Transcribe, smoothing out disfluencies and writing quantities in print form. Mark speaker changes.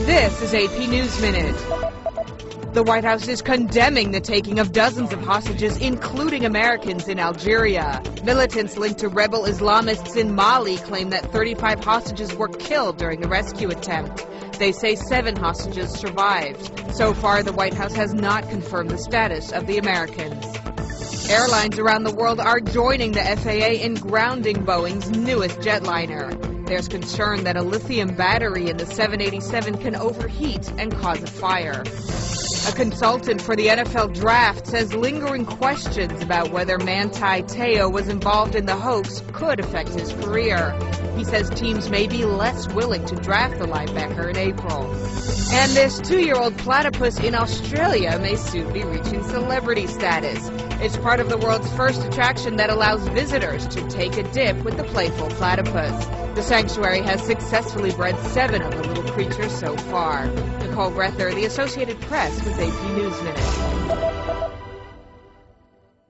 Speaker 1: This is AP News Minute. The White House is condemning the taking of dozens of hostages, including Americans, in Algeria. Militants linked to rebel Islamists in Mali claim that 35 hostages were killed during the rescue attempt. They say 7 hostages survived. So far, the White House has not confirmed the status of the Americans. Airlines around the world are joining the FAA in grounding Boeing's newest jetliner. There's concern that a lithium battery in the 787 can overheat and cause a fire. A consultant for the NFL draft says lingering questions about whether Manti Te'o was involved in the hoax could affect his career. He says teams may be less willing to draft the linebacker in April. And this 2-year-old platypus in Australia may soon be reaching celebrity status. It's part of the world's first attraction that allows visitors to take a dip with the playful platypus. The sanctuary has successfully bred 7 of the little creatures so far. Nicole Grether, The Associated Press, with AP News Minute.